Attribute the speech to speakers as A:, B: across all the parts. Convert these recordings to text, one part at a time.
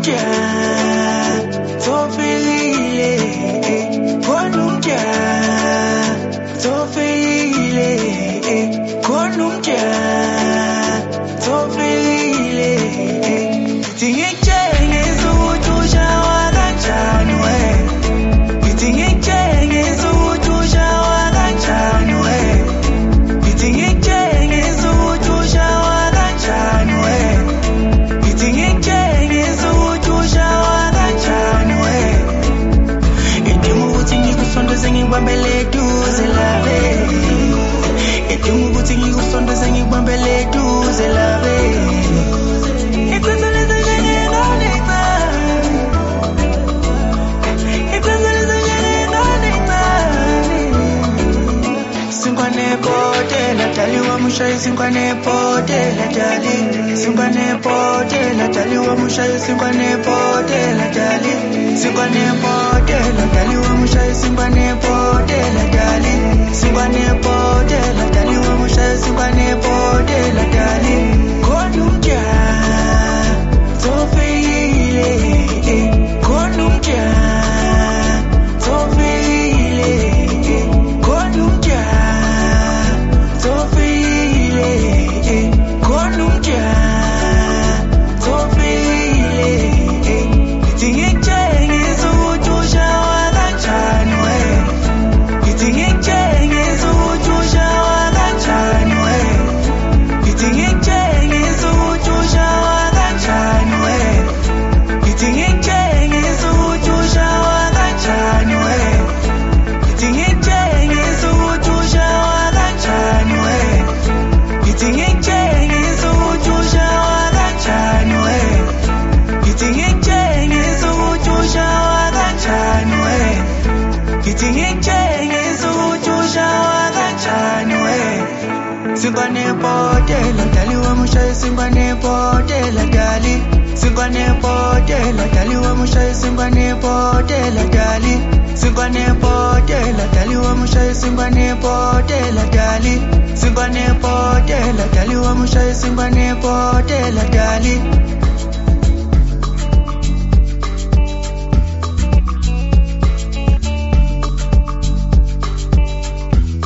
A: konumja tofile konumja tofile konumja tofile tingekenge zutusha wakachani we tingekenge zutusha wakachani we tingekenge zutusha wakachani we tingekenge zutusha wakachani we edimu kutingi kusondo zengi bambele duze lave edimu kutingi kusondo zengi bambele duze lave Singwane pote la jali singwane pote la jali wa mushayi singwane pote la jali singwane pote la jali wa mushayi singwane pote la jali singwane pote la jali wa mushayi singwane pote la jali konumja tofile konumja tofile konumja tofile konumja tofile tingekenge zutusha wakachani we tingekenge zutusha wakachani we tingekenge zutusha wakachani we tingekenge zutusha wakachani we tingekenge zutusha wakachani we tingekenge zutusha wakachani we tingekenge zutusha wakachani we tingekenge zutusha wakachani we singwane pote la jali wa mushayi singwane pote la jali singwane pote la jali wa mushayi singwane pote la jali singwane pote la jali wa mushayi singwane pote la jali singwane pote la jali wa mushayi singwane pote la jali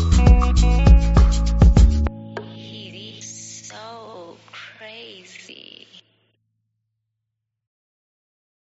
B: He's so crazy.